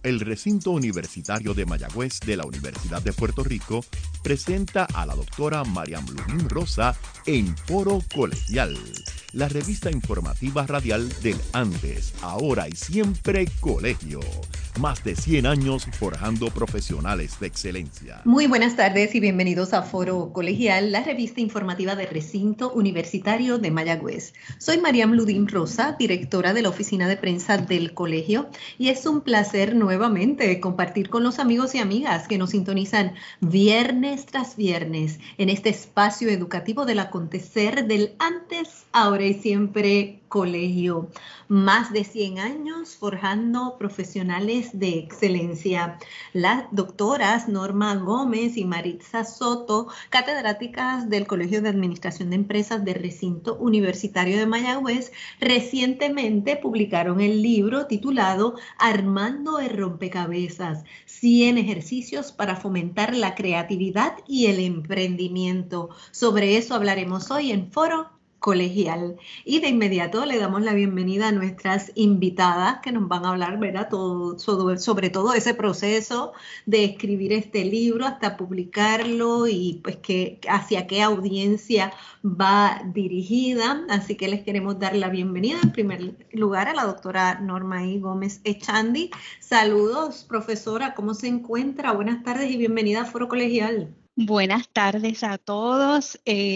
El recinto universitario de Mayagüez de la Universidad de Puerto Rico presenta a la doctora Mariam Ludín Rosa en Foro Colegial, la revista informativa radial del antes, ahora y siempre colegio. Más de 100 años forjando profesionales de excelencia. Muy buenas tardes y bienvenidos a Foro Colegial, la revista informativa del Recinto Universitario de Mayagüez. Soy Mariam Ludín Rosa, directora de la oficina de prensa del colegio, y es un placer nuevamente compartir con los amigos y amigas que nos sintonizan viernes tras viernes en este espacio educativo del acontecer del antes, ahora y siempre colegio. Más de 100 años forjando profesionales de excelencia. Las doctoras Norma Gómez y Maritza Soto, catedráticas del Colegio de Administración de Empresas del Recinto Universitario de Mayagüez, recientemente publicaron el libro titulado Armando el Rompecabezas, 100 ejercicios para fomentar la creatividad y el emprendimiento. Sobre eso hablaremos hoy en Foro Colegial. Y de inmediato le damos la bienvenida a nuestras invitadas que nos van a hablar, ¿verdad? Sobre todo ese proceso de escribir este libro hasta publicarlo y pues hacia qué audiencia va dirigida. Así que les queremos dar la bienvenida en primer lugar a la doctora Norma I. Gómez Echandi. Saludos, profesora, ¿cómo se encuentra? Buenas tardes y bienvenida a Foro Colegial. Buenas tardes a todos,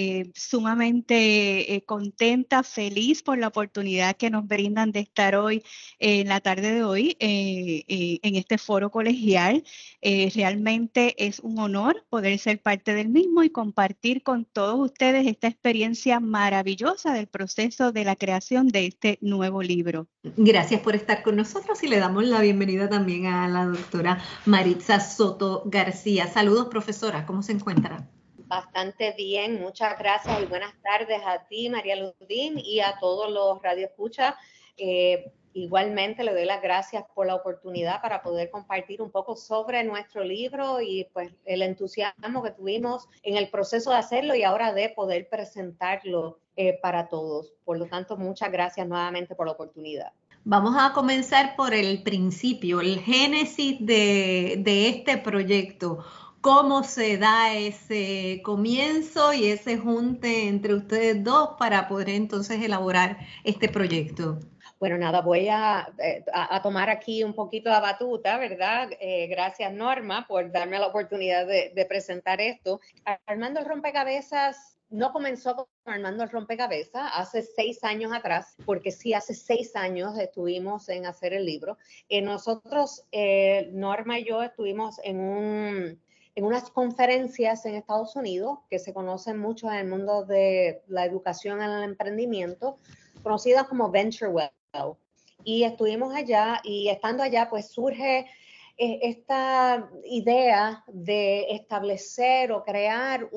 sumamente contenta, feliz por la oportunidad que nos brindan de estar hoy, en la tarde de hoy, en este foro colegial. Realmente es un honor poder ser parte del mismo y compartir con todos ustedes esta experiencia maravillosa del proceso de la creación de este nuevo libro. Gracias por estar con nosotros y le damos la bienvenida también a la doctora Maritza Soto García. Saludos, profesora, ¿cómo se encuentra? Bastante bien, muchas gracias y buenas tardes a ti, María Ludín, y a todos los radioescuchas. Igualmente le doy las gracias por la oportunidad para poder compartir un poco sobre nuestro libro y pues el entusiasmo que tuvimos en el proceso de hacerlo y ahora de poder presentarlo para todos. Por lo tanto, muchas gracias nuevamente por la oportunidad. Vamos a comenzar por el principio, el génesis de este proyecto. ¿Cómo se da ese comienzo y ese junte entre ustedes dos para poder entonces elaborar este proyecto? Bueno, nada, voy a tomar aquí un poquito la batuta, ¿verdad? Gracias, Norma, por darme la oportunidad de presentar esto. Armando el Rompecabezas no comenzó con Armando el Rompecabezas hace 6 años atrás, porque sí, hace 6 años estuvimos en hacer el libro. Nosotros, Norma y yo, estuvimos en unas conferencias en Estados Unidos que se conocen mucho en el mundo de la educación en el emprendimiento, conocidas como Venture Well. Y estuvimos allá y estando allá pues surge esta idea de establecer o crear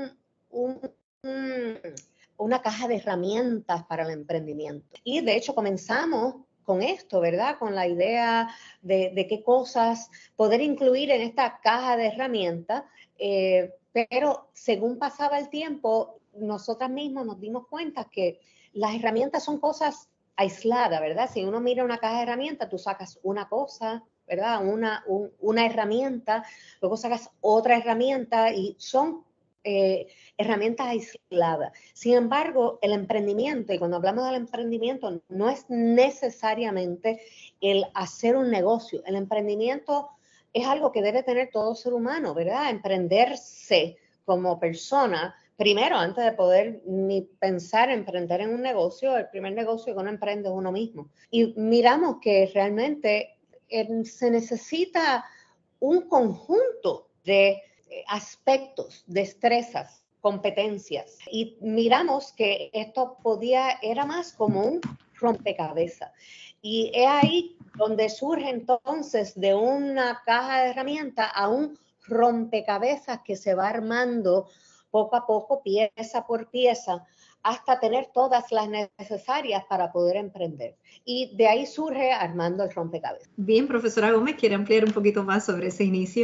una caja de herramientas para el emprendimiento. Y de hecho comenzamos con esto, ¿verdad? Con la idea de qué cosas poder incluir en esta caja de herramientas, pero según pasaba el tiempo, nosotras mismas nos dimos cuenta que las herramientas son cosas aisladas, ¿verdad? Si uno mira una caja de herramientas, tú sacas una cosa, ¿verdad? Una herramienta, luego sacas otra herramienta y son herramientas aisladas. Sin embargo, el emprendimiento, y cuando hablamos del emprendimiento, no es necesariamente el hacer un negocio. El emprendimiento es algo que debe tener todo ser humano, ¿verdad? Emprenderse como persona. Primero, antes de poder ni pensar en emprender en un negocio, el primer negocio que uno emprende es uno mismo. Y miramos que realmente se necesita un conjunto de aspectos, destrezas, competencias. Y miramos que esto era más como un rompecabezas. Y es ahí donde surge entonces de una caja de herramientas a un rompecabezas que se va armando poco a poco, pieza por pieza, hasta tener todas las necesarias para poder emprender. Y de ahí surge Armando el Rompecabezas. Bien, profesora Gómez, ¿quiere ampliar un poquito más sobre ese inicio?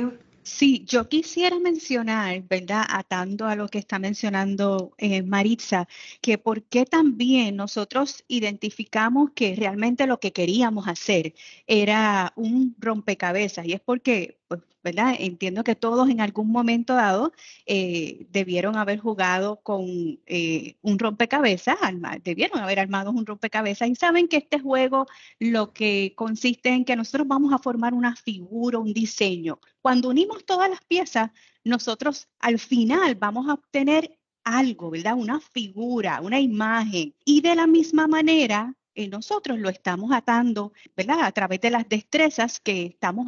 Sí, yo quisiera mencionar, ¿verdad? Atando a lo que está mencionando Maritza, que por qué también nosotros identificamos que realmente lo que queríamos hacer era un rompecabezas, y es porque, pues, ¿verdad? Entiendo que todos en algún momento dado debieron haber jugado con un rompecabezas, debieron haber armado un rompecabezas, y saben que este juego lo que consiste en que nosotros vamos a formar una figura, un diseño. Cuando unimos todas las piezas, nosotros al final vamos a obtener algo, ¿verdad? Una figura, una imagen. Y de la misma manera, nosotros lo estamos atando, ¿verdad? A través de las destrezas que estamos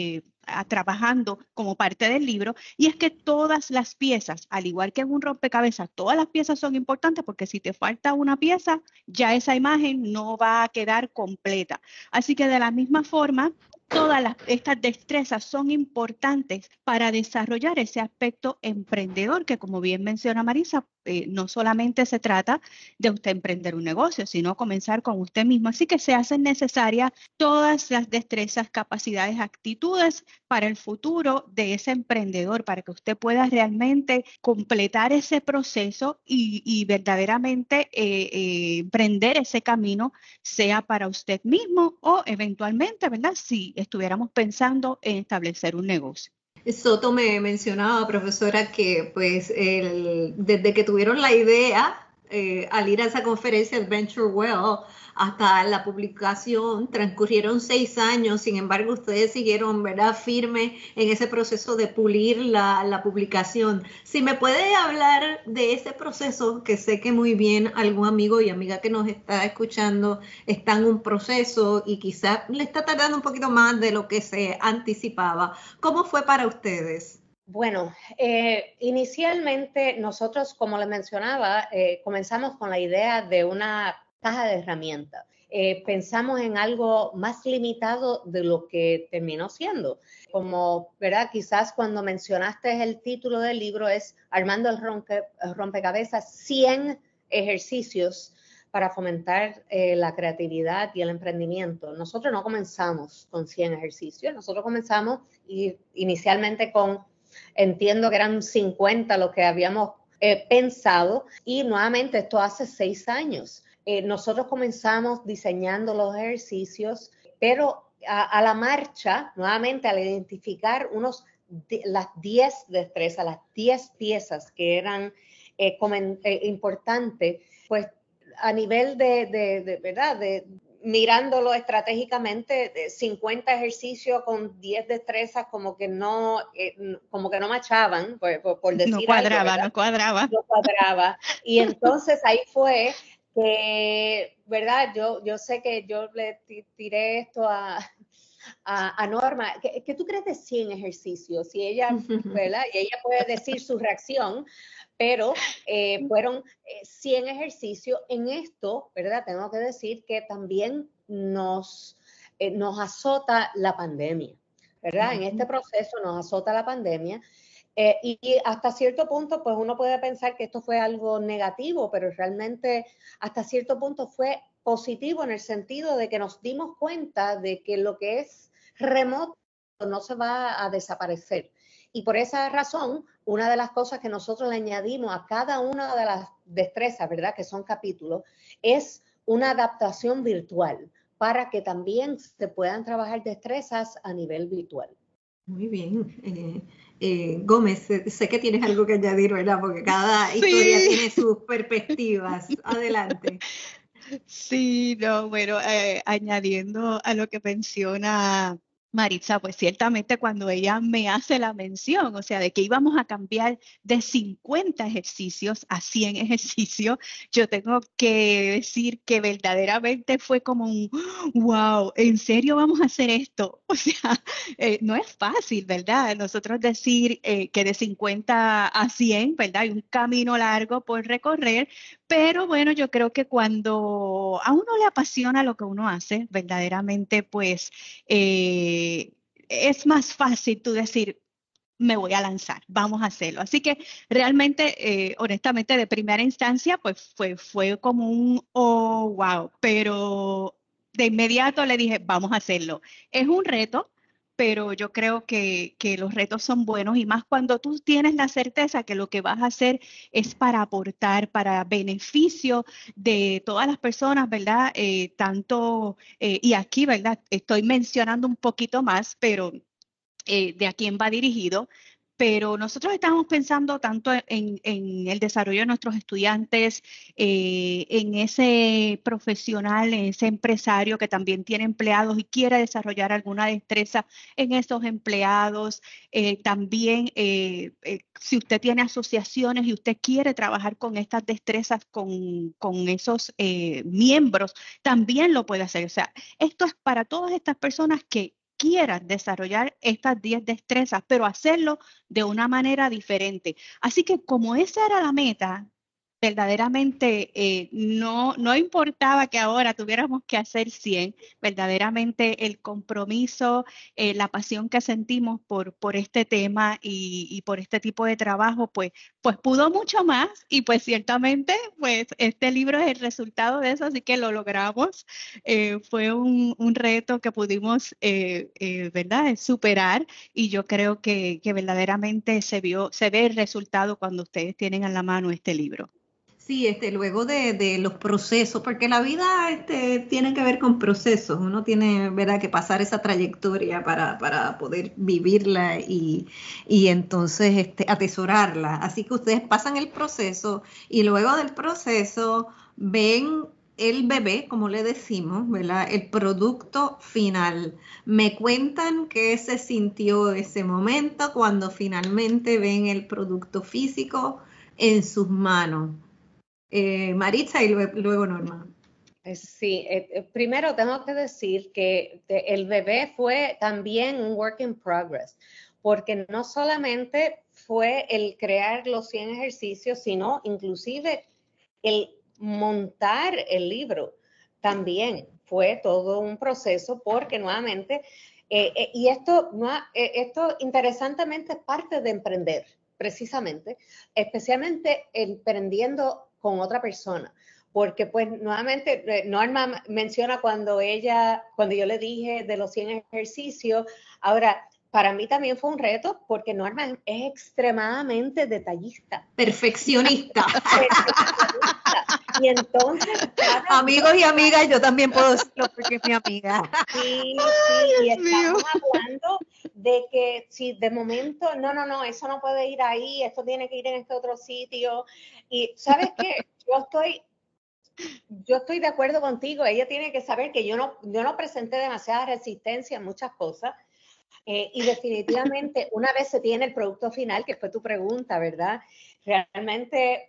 trabajando como parte del libro. Y es que todas las piezas, al igual que en un rompecabezas, todas las piezas son importantes porque si te falta una pieza, ya esa imagen no va a quedar completa. Así que de la misma forma, estas destrezas son importantes para desarrollar ese aspecto emprendedor que, como bien menciona Marisa, no solamente se trata de usted emprender un negocio, sino comenzar con usted mismo. Así que se hacen necesarias todas las destrezas, capacidades, actitudes para el futuro de ese emprendedor, para que usted pueda realmente completar ese proceso y verdaderamente emprender ese camino, sea para usted mismo o eventualmente, ¿verdad? Si estuviéramos pensando en establecer un negocio. Soto me mencionaba, profesora, que pues desde que tuvieron la idea al ir a esa conferencia Adventure Well hasta la publicación transcurrieron 6 años. Sin embargo, ustedes siguieron, ¿verdad?, firme en ese proceso de pulir la publicación. Si me puede hablar de ese proceso, que sé que muy bien algún amigo y amiga que nos está escuchando está en un proceso y quizás le está tardando un poquito más de lo que se anticipaba. ¿Cómo fue para ustedes? Bueno, inicialmente nosotros, como les mencionaba, comenzamos con la idea de una caja de herramientas. Pensamos en algo más limitado de lo que terminó siendo. Como, ¿verdad? Quizás cuando mencionaste el título del libro es Armando el rompecabezas, 100 ejercicios para fomentar la creatividad y el emprendimiento. Nosotros no comenzamos con 100 ejercicios, nosotros comenzamos inicialmente con, entiendo que eran 50 lo que habíamos pensado, y nuevamente esto hace 6 años. Nosotros comenzamos diseñando los ejercicios, pero a la marcha, nuevamente al identificar las 10 destrezas, las 10 piezas que eran importantes, pues a nivel ¿verdad? Mirándolo estratégicamente, 50 ejercicios con 10 destrezas como que no machaban, por No decir algo, cuadraba, ¿verdad? no cuadraba. No cuadraba. Y entonces ahí fue que, ¿verdad? Yo sé que yo le tiré esto a Norma. ¿Qué tú crees de 100 ejercicios? Y ella, ¿verdad? Y ella puede decir su reacción, pero fueron 100 ejercicios. En esto, ¿verdad? Tengo que decir que también nos azota la pandemia, ¿verdad? En este proceso nos azota la pandemia. Y hasta cierto punto, pues uno puede pensar que esto fue algo negativo, pero realmente hasta cierto punto fue positivo en el sentido de que nos dimos cuenta de que lo que es remoto no se va a desaparecer. Y por esa razón, una de las cosas que nosotros le añadimos a cada una de las destrezas, ¿verdad?, que son capítulos, es una adaptación virtual para que también se puedan trabajar destrezas a nivel virtual. Muy bien. Gómez, sé que tienes algo que añadir, ¿verdad? Porque cada historia Sí. tiene sus perspectivas. Adelante. Sí, no, bueno, añadiendo a lo que menciona Maritza, pues ciertamente cuando ella me hace la mención, o sea, de que íbamos a cambiar de 50 ejercicios a 100 ejercicios, yo tengo que decir que verdaderamente fue como un, wow, ¿en serio vamos a hacer esto? O sea, no es fácil, ¿verdad? Nosotros decir que de 50 a 100, ¿verdad? Hay un camino largo por recorrer, pero bueno, yo creo que cuando a uno le apasiona lo que uno hace, verdaderamente, pues es más fácil tú decir, me voy a lanzar, vamos a hacerlo. Así que realmente, honestamente, de primera instancia, pues fue como un, oh, wow, pero de inmediato le dije, vamos a hacerlo. Es un reto, pero yo creo que los retos son buenos y más cuando tú tienes la certeza que lo que vas a hacer es para aportar, para beneficio de todas las personas, ¿verdad? Y aquí, ¿verdad? Estoy mencionando un poquito más, pero de a quién va dirigido, pero nosotros estamos pensando tanto en el desarrollo de nuestros estudiantes, en ese profesional, en ese empresario que también tiene empleados y quiere desarrollar alguna destreza en esos empleados. También, si usted tiene asociaciones y usted quiere trabajar con estas destrezas, con esos miembros, también lo puede hacer. O sea, esto es para todas estas personas que quieran desarrollar estas 10 destrezas, pero hacerlo de una manera diferente. Así que como esa era la meta, verdaderamente no importaba que ahora tuviéramos que hacer 100, verdaderamente el compromiso, la pasión que sentimos por este tema y por este tipo de trabajo, pues pudo mucho más y pues ciertamente pues este libro es el resultado de eso, así que lo logramos. Fue un reto que pudimos, ¿verdad?, superar y yo creo que verdaderamente se ve el resultado cuando ustedes tienen en la mano este libro. Sí, luego de los procesos, porque la vida tiene que ver con procesos, uno tiene, ¿verdad?, que pasar esa trayectoria para poder vivirla y entonces atesorarla. Así que ustedes pasan el proceso y luego del proceso ven el bebé, como le decimos, ¿verdad?, el producto final. Me cuentan qué se sintió ese momento cuando finalmente ven el producto físico en sus manos. Maritza y luego Norma. Sí, primero tengo que decir que el bebé fue también un work in progress, porque no solamente fue el crear los 100 ejercicios, sino inclusive el montar el libro también fue todo un proceso, porque nuevamente, y esto interesantemente es parte de emprender, precisamente, especialmente emprendiendo con otra persona. Porque pues nuevamente Norma menciona cuando yo le dije de los 100 ejercicios, ahora para mí también fue un reto porque Norma es extremadamente detallista. Perfeccionista. Y entonces, amigos y amigas, yo también puedo decirlo porque es mi amiga. Sí, y estamos hablando de que si de momento, no, eso no puede ir ahí, esto tiene que ir en este otro sitio. Y ¿sabes qué? Yo estoy de acuerdo contigo, ella tiene que saber que yo no presenté demasiada resistencia en muchas cosas y definitivamente una vez se tiene el producto final, que fue tu pregunta, ¿verdad? Realmente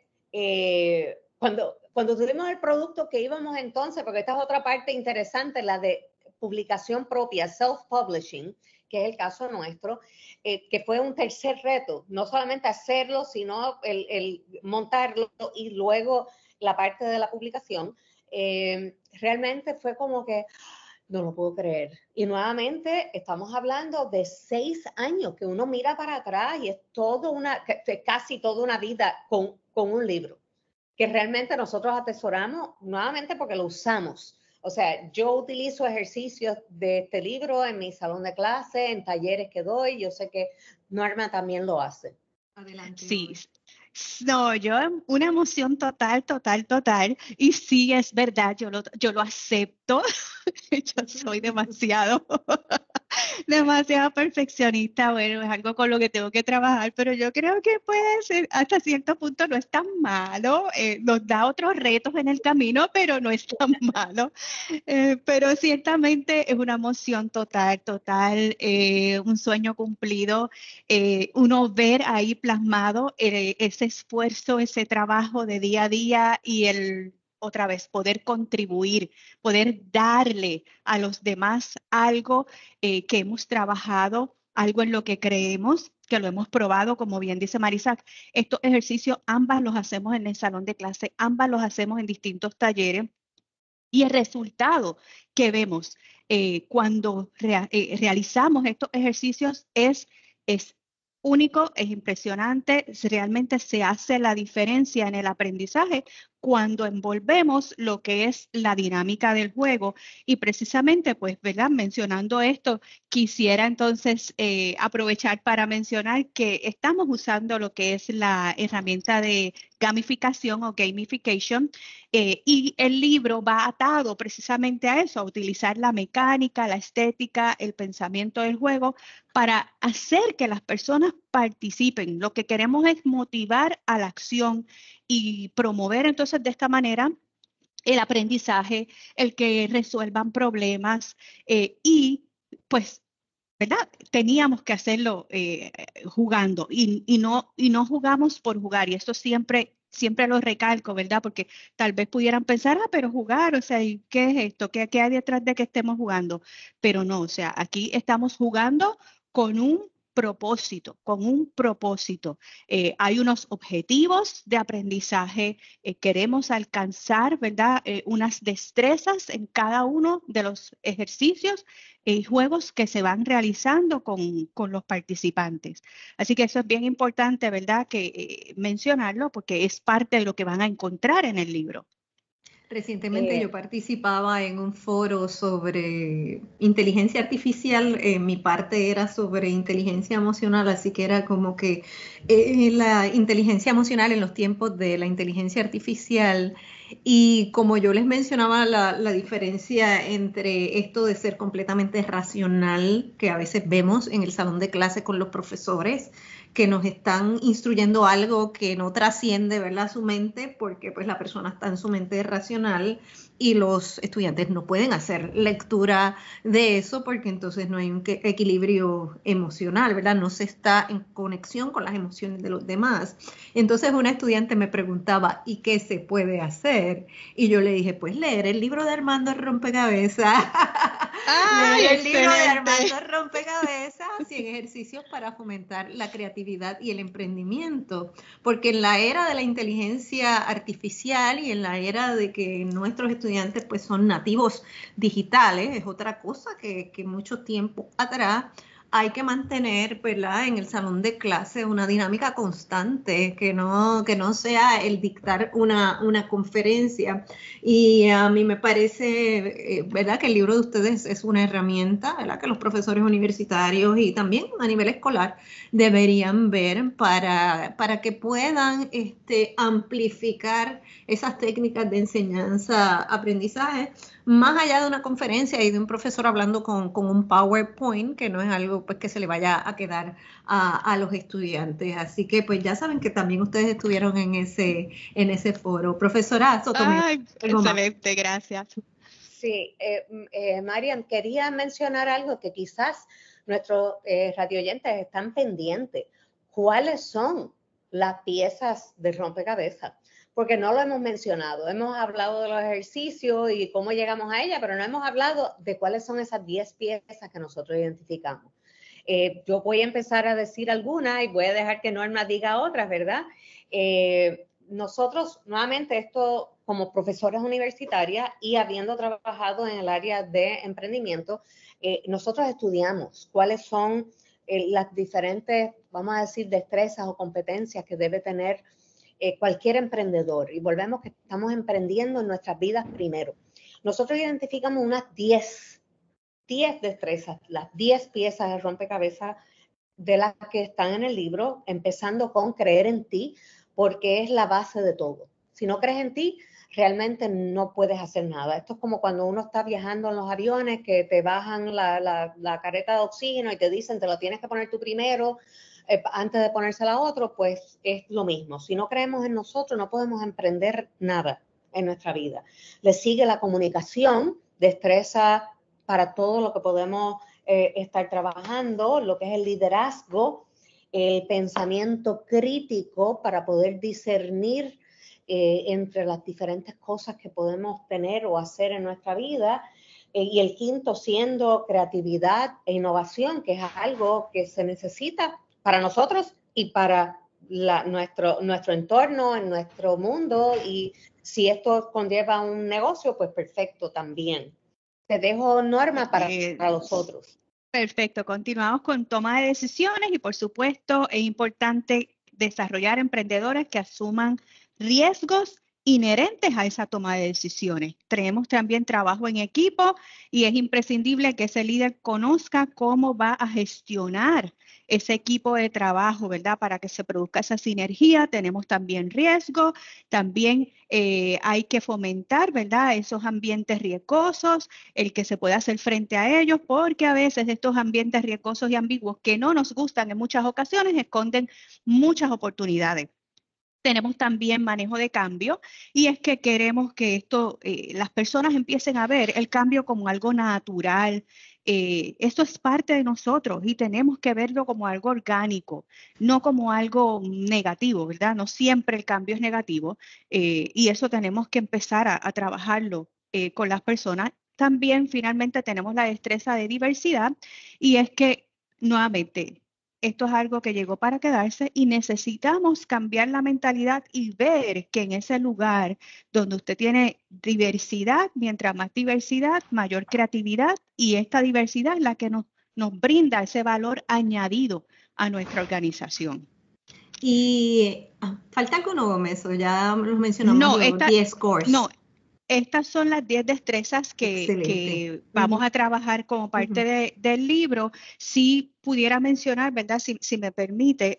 cuando tuvimos el producto que íbamos entonces, porque esta es otra parte interesante, la de publicación propia, self-publishing, que es el caso nuestro, que fue un tercer reto, no solamente hacerlo, sino el montarlo y luego la parte de la publicación, realmente fue como que no lo puedo creer. Y nuevamente estamos hablando de 6 años que uno mira para atrás y es casi toda una vida con un libro que realmente nosotros atesoramos nuevamente porque lo usamos. O sea, yo utilizo ejercicios de este libro en mi salón de clase, en talleres que doy. Yo sé que Norma también lo hace. Adelante. Sí. No, una emoción total. Y sí, es verdad, yo lo acepto. Yo soy demasiado perfeccionista. Bueno, es algo con lo que tengo que trabajar, pero yo creo que puede ser, hasta cierto punto no es tan malo. Nos da otros retos en el camino, pero no es tan malo. Pero ciertamente es una emoción total, un sueño cumplido. Uno ver ahí plasmado ese esfuerzo, ese trabajo de día a día y otra vez, poder contribuir, poder darle a los demás algo que hemos trabajado, algo en lo que creemos, que lo hemos probado, como bien dice Marisa. Estos ejercicios ambas los hacemos en el salón de clase, ambas los hacemos en distintos talleres. Y el resultado que vemos cuando realizamos estos ejercicios es único, es impresionante, realmente se hace la diferencia en el aprendizaje cuando envolvemos lo que es la dinámica del juego. Y precisamente, pues, ¿verdad? Mencionando esto, quisiera entonces aprovechar para mencionar que estamos usando lo que es la herramienta de gamificación o gamification, y el libro va atado precisamente a eso, a utilizar la mecánica, la estética, el pensamiento del juego para hacer que las personas participen. Lo que queremos es motivar a la acción y promover entonces de esta manera el aprendizaje, el que resuelvan problemas, y pues, ¿verdad? Teníamos que hacerlo jugando y no jugamos por jugar, y esto siempre lo recalco, ¿verdad? Porque tal vez pudieran pensar, pero jugar, o sea, ¿y qué es esto? ¿Qué hay detrás de que estemos jugando? Pero no, o sea, aquí estamos jugando con un propósito, con un propósito. Hay unos objetivos de aprendizaje, queremos alcanzar, ¿verdad? Unas destrezas en cada uno de los ejercicios y juegos que se van realizando con los participantes. Así que eso es bien importante, ¿verdad? Que mencionarlo porque es parte de lo que van a encontrar en el libro. Recientemente yo participaba en un foro sobre inteligencia artificial. Mi parte era sobre inteligencia emocional, así que era como que la inteligencia emocional en los tiempos de la inteligencia artificial. Y como yo les mencionaba, la diferencia entre esto de ser completamente racional, que a veces vemos en el salón de clase con los profesores, que nos están instruyendo algo que no trasciende, ¿verdad?, su mente, porque pues la persona está en su mente racional y los estudiantes no pueden hacer lectura de eso porque entonces no hay un equilibrio emocional, ¿verdad? No se está en conexión con las emociones de los demás. Entonces una estudiante me preguntaba, ¿y qué se puede hacer? Y yo le dije, pues leer el libro de Armando Rompecabezas. Leer el libro de Armando Rompecabezas, 100 ejercicios para fomentar la creatividad y el emprendimiento, porque en la era de la inteligencia artificial y en la era de que nuestros estudiantes pues son nativos digitales, es otra cosa que mucho tiempo atrás hay que mantener, ¿verdad?, en el salón de clase una dinámica constante, que no sea el dictar una conferencia. Y a mí me parece, ¿verdad?, que el libro de ustedes es una herramienta, ¿verdad?, que los profesores universitarios y también a nivel escolar deberían ver para que puedan amplificar esas técnicas de enseñanza-aprendizaje más allá de una conferencia y de un profesor hablando con un PowerPoint, que no es algo pues que se le vaya a quedar a los estudiantes. Así que pues ya saben que también ustedes estuvieron en ese foro. Profesora Sotomayor. Ay, excelente, gracias. Sí, Marian, quería mencionar algo que quizás nuestros radioyentes están pendientes. ¿Cuáles son las piezas de rompecabezas? Porque no lo hemos mencionado. Hemos hablado de los ejercicios y cómo llegamos a ella, pero no hemos hablado de cuáles son esas 10 piezas que nosotros identificamos. Yo voy a empezar a decir algunas y voy a dejar que Norma diga otras, ¿verdad? Nosotros, nuevamente, esto como profesoras universitarias y habiendo trabajado en el área de emprendimiento, nosotros estudiamos cuáles son las diferentes, vamos a decir, destrezas o competencias que debe tener cualquier emprendedor. Y volvemos que estamos emprendiendo en nuestras vidas primero. Nosotros identificamos unas 10 destrezas, las 10 piezas de rompecabezas de las que están en el libro, empezando con creer en ti, porque es la base de todo. Si no crees en ti, realmente no puedes hacer nada. Esto es como cuando uno está viajando en los aviones, que te bajan la careta de oxígeno y te dicen, te lo tienes que poner tú primero, antes de ponérsela a otro, pues es lo mismo. Si no creemos en nosotros, no podemos emprender nada en nuestra vida. Le sigue la comunicación, destreza para todo lo que podemos estar trabajando, lo que es el liderazgo, el pensamiento crítico para poder discernir entre las diferentes cosas que podemos tener o hacer en nuestra vida. Y el quinto siendo creatividad e innovación, que es algo que se necesita para nosotros y para nuestro entorno, en nuestro mundo. Y si esto conlleva un negocio, pues perfecto también. Te dejo, Norma, para los otros. Perfecto, continuamos con toma de decisiones y por supuesto es importante desarrollar emprendedores que asuman riesgos inherentes a esa toma de decisiones. Tenemos también trabajo en equipo y es imprescindible que ese líder conozca cómo va a gestionar ese equipo de trabajo, ¿verdad? Para que se produzca esa sinergia. Tenemos también riesgo, también hay que fomentar, ¿verdad? Esos ambientes riesgosos, el que se pueda hacer frente a ellos, porque a veces estos ambientes riesgosos y ambiguos que no nos gustan en muchas ocasiones esconden muchas oportunidades. Tenemos también manejo de cambio y es que queremos que las personas empiecen a ver el cambio como algo natural. Esto es parte de nosotros y tenemos que verlo como algo orgánico, no como algo negativo, ¿verdad? No siempre el cambio es negativo y eso tenemos que empezar a trabajarlo con las personas. También finalmente tenemos la destreza de diversidad y es que nuevamente esto es algo que llegó para quedarse y necesitamos cambiar la mentalidad y ver que en ese lugar donde usted tiene diversidad, mientras más diversidad, mayor creatividad y esta diversidad es la que nos brinda ese valor añadido a nuestra organización. Y falta alguno, Gómez, o ya los mencionamos, los 10 scores. No, estas son las 10 destrezas que vamos a trabajar como parte del libro. Si pudiera mencionar, ¿verdad? Si me permite,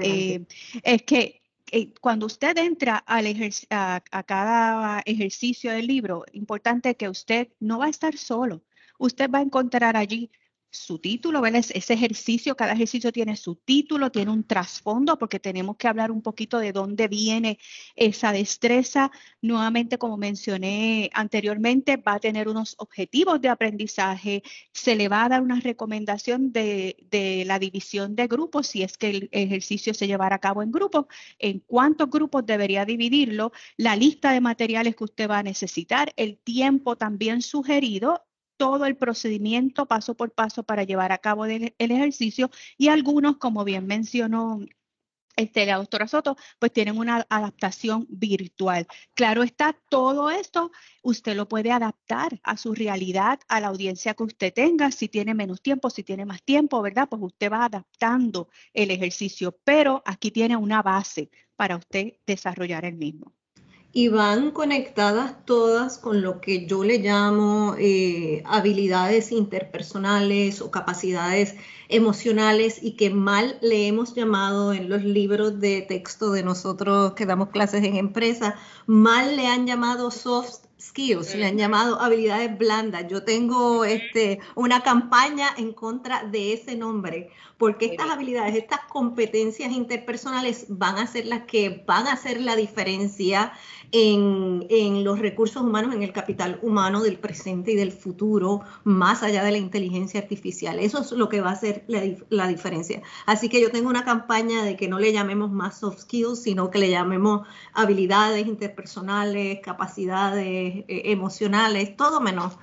es que cuando usted entra a cada ejercicio del libro, importante que usted no va a estar solo. Usted va a encontrar allí su título, ¿verdad? Ese ejercicio, cada ejercicio tiene su título, tiene un trasfondo, porque tenemos que hablar un poquito de dónde viene esa destreza. Nuevamente, como mencioné anteriormente, va a tener unos objetivos de aprendizaje, se le va a dar una recomendación de la división de grupos, si es que el ejercicio se llevará a cabo en grupos, en cuántos grupos debería dividirlo, la lista de materiales que usted va a necesitar, el tiempo también sugerido, todo el procedimiento paso por paso para llevar a cabo el ejercicio y algunos, como bien mencionó la doctora Soto, pues tienen una adaptación virtual. Claro está, todo esto usted lo puede adaptar a su realidad, a la audiencia que usted tenga, si tiene menos tiempo, si tiene más tiempo, ¿verdad? Pues usted va adaptando el ejercicio, pero aquí tiene una base para usted desarrollar el mismo. Y van conectadas todas con lo que yo le llamo habilidades interpersonales o capacidades emocionales y que mal le hemos llamado en los libros de texto de nosotros que damos clases en empresa, mal le han llamado soft skills, le han llamado habilidades blandas. Yo tengo una campaña en contra de ese nombre, porque estas habilidades, estas competencias interpersonales van a ser las que van a hacer la diferencia en los recursos humanos, en el capital humano del presente y del futuro, más allá de la inteligencia artificial. Eso es lo que va a hacer la diferencia. Así que yo tengo una campaña de que no le llamemos más soft skills, sino que le llamemos habilidades interpersonales, capacidades emocionales, todo menos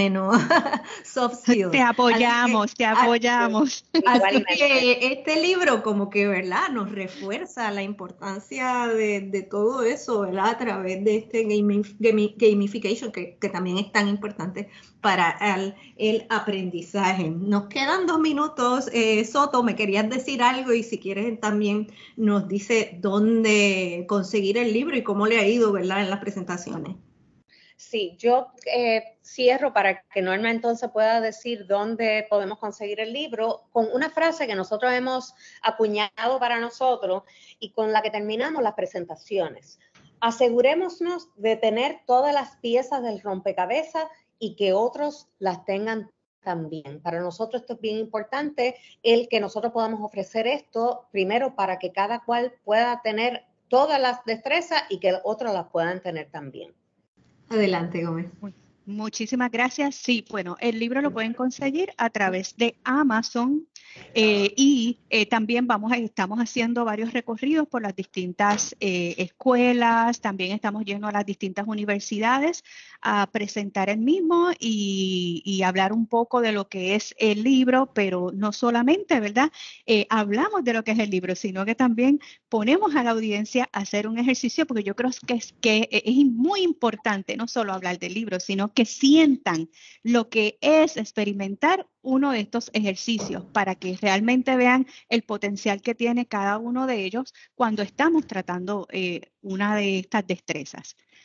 soft skills. Te apoyamos, te apoyamos. Así que este libro como que, ¿verdad? Nos refuerza la importancia de todo eso, ¿verdad? A través de este gamification que también es tan importante para el aprendizaje. Nos quedan 2 minutos. Soto, me querías decir algo y si quieres también nos dice dónde conseguir el libro y cómo le ha ido, ¿verdad? En las presentaciones. Sí, yo cierro para que Norma entonces pueda decir dónde podemos conseguir el libro con una frase que nosotros hemos acuñado para nosotros y con la que terminamos las presentaciones. Asegurémonos de tener todas las piezas del rompecabezas y que otros las tengan también. Para nosotros esto es bien importante, el que nosotros podamos ofrecer esto primero para que cada cual pueda tener todas las destrezas y que otros las puedan tener también. Adelante, Gómez. Muchísimas gracias. Sí, bueno, el libro lo pueden conseguir a través de Amazon y también estamos haciendo varios recorridos por las distintas escuelas, también estamos yendo a las distintas universidades a presentar el mismo y hablar un poco de lo que es el libro, pero no solamente, ¿verdad? Hablamos de lo que es el libro, sino que también ponemos a la audiencia a hacer un ejercicio, porque yo creo que es muy importante no solo hablar del libro, sino que sientan lo que es experimentar uno de estos ejercicios para que realmente vean el potencial que tiene cada uno de ellos cuando estamos tratando una de estas destrezas.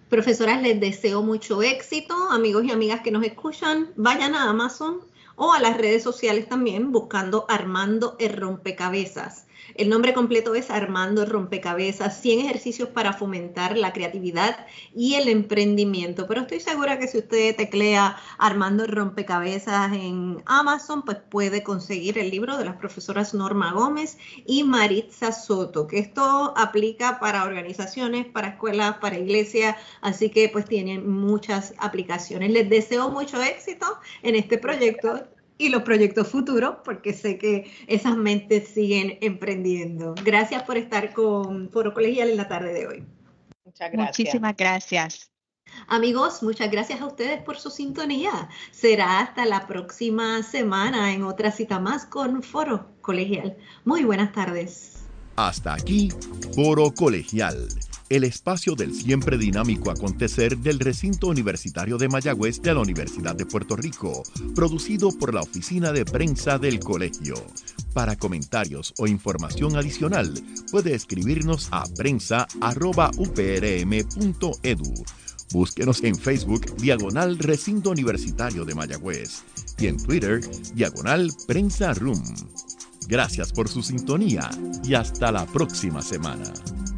Profesoras, les deseo mucho éxito. Amigos y amigas que nos escuchan, vayan a Amazon o a las redes sociales también buscando Armando el Rompecabezas. El nombre completo es Armando el Rompecabezas, 100 ejercicios para fomentar la creatividad y el emprendimiento. Pero estoy segura que si usted teclea Armando el Rompecabezas en Amazon, pues puede conseguir el libro de las profesoras Norma Gómez y Maritza Soto, que esto aplica para organizaciones, para escuelas, para iglesias, así que pues tienen muchas aplicaciones. Les deseo mucho éxito en este proyecto y los proyectos futuros, porque sé que esas mentes siguen emprendiendo. Gracias por estar con Foro Colegial en la tarde de hoy. Muchas gracias. Muchísimas gracias. Amigos, muchas gracias a ustedes por su sintonía. Será hasta la próxima semana en otra cita más con Foro Colegial. Muy buenas tardes. Hasta aquí, Foro Colegial, el espacio del siempre dinámico acontecer del recinto universitario de Mayagüez de la Universidad de Puerto Rico, producido por la Oficina de Prensa del Colegio. Para comentarios o información adicional, puede escribirnos a prensa@uprm.edu. Búsquenos en Facebook, /Recinto Universitario de Mayagüez, y en Twitter, /Prensa Room. Gracias por su sintonía y hasta la próxima semana.